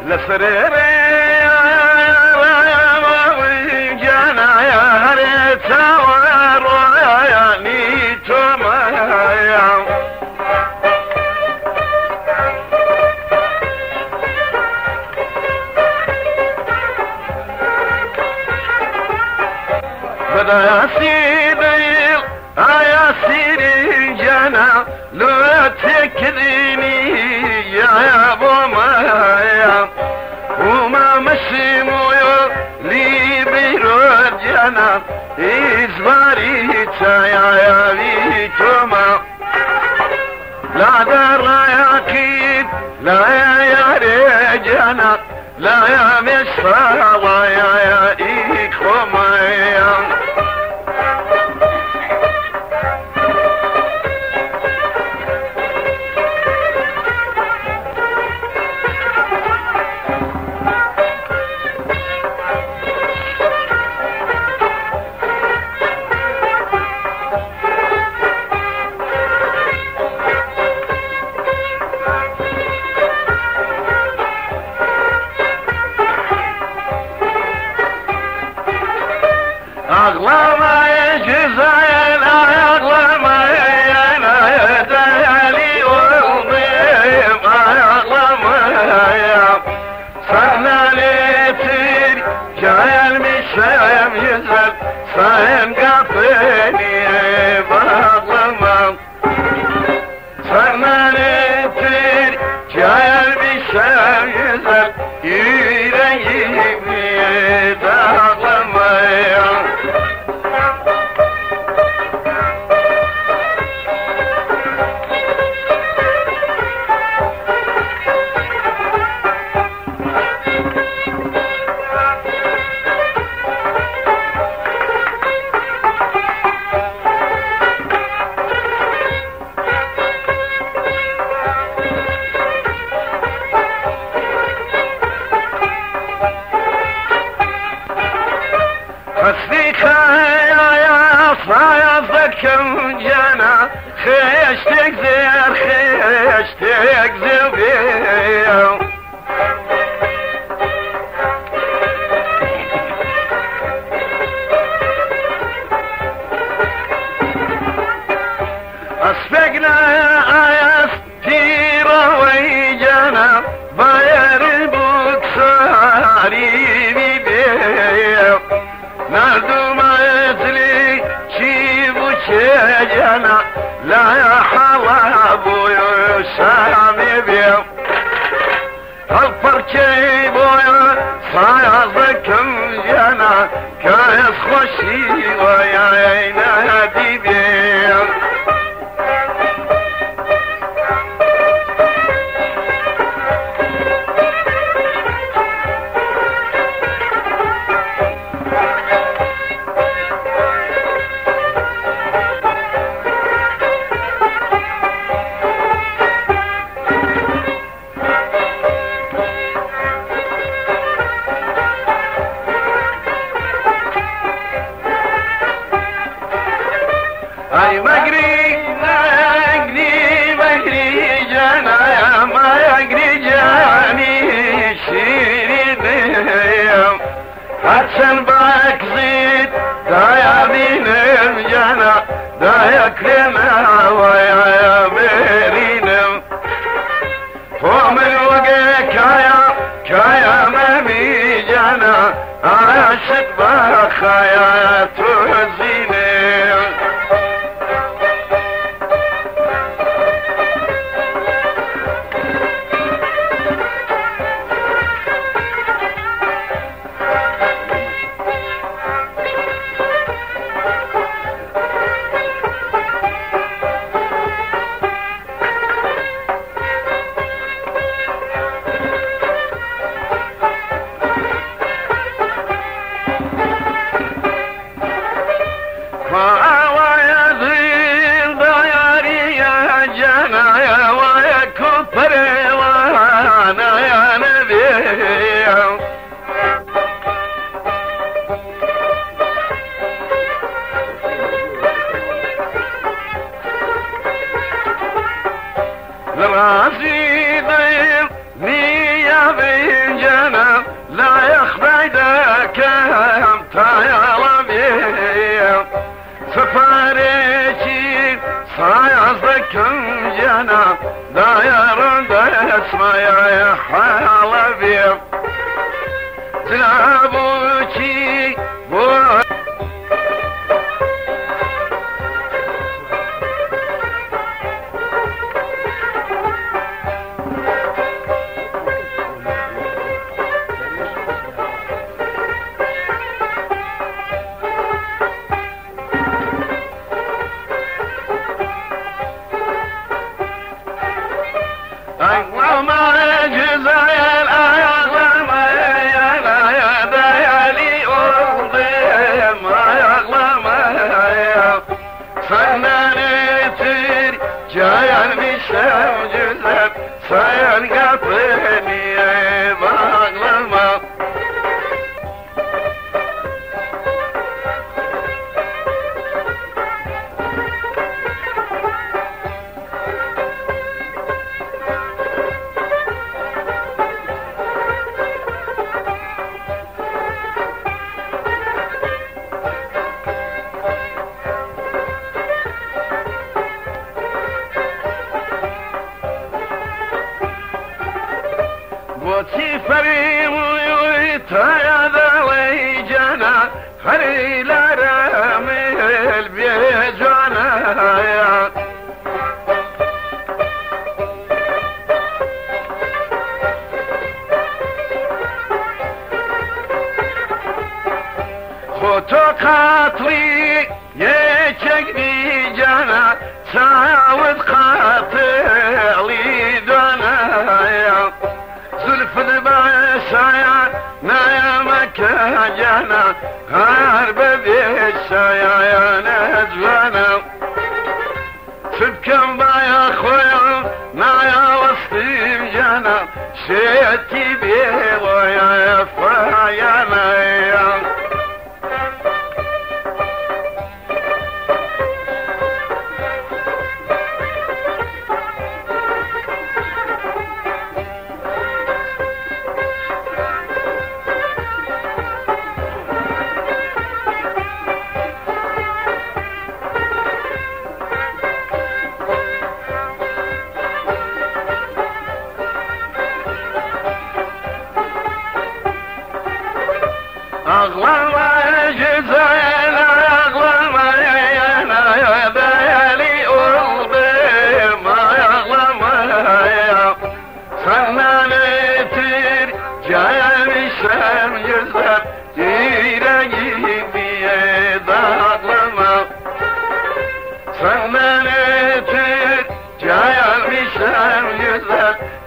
لسرر جانا يا تاور وياني تمايا بدا سيدي يا سيدي جانا لو تكذيني يا ابو مايا وما مسمو لي بيرود جانا إزباري تايا بيتوما لا در ياكيد لا يا رجانا لا يا مصفى يا إيكومايا أغلى ما يجزاين أغلى ما يدالي والضيم أغلى ما صرنا ليتر جاي المشام يزل صايم قافيني أغلى ما صرنا ليتر جاي المشام يزل يريبني أغلى ما حسيك يا صايفك كم جانا خيشتك زير خيشتك زبير أسبقنا يا ستيرة ويجانا باير بوكساري بيبير نادو ما يزلي شيبو شجنا لا يا حلابو يسامي بيو الفرشي بويا صايزكم جنا كايس خوشي ويا نادي بيو أي مجري جانا يا ما يجري جاني شيرين حسن باك زيد دايا من الجانا دايا كلمة ويا ميرين فوق من وقع كايا مامي جانا عاشت بخايا تزينين راسي ضيف نية بنجا Bakayım tayalamıyım Süpereci sayazda küncana Dayarım da esmaya hayalavıyım Zilabuki bu Ayağıma güzel ayaklarıma yana değerli oldum ayaklarıma senden ötür gelmişim güzel sayın kapıya bağlama وتفريم يتايا ويجانا خليلا رامل بيجانا خطو قاتلي يشك بيجانا تعاود قاتلي دانا زلف البشايا نايا مكاجانا هرب بيشايا يا نجوانا تبكم بايا خويا نايا وسطيم جانا شيتي بيضايا يا فايانا Ağlama güzel ağlama yana değerli oldum ağlama senden ötür gelmişim güzel yüreğime dağlama senden ötür gelmişim güzel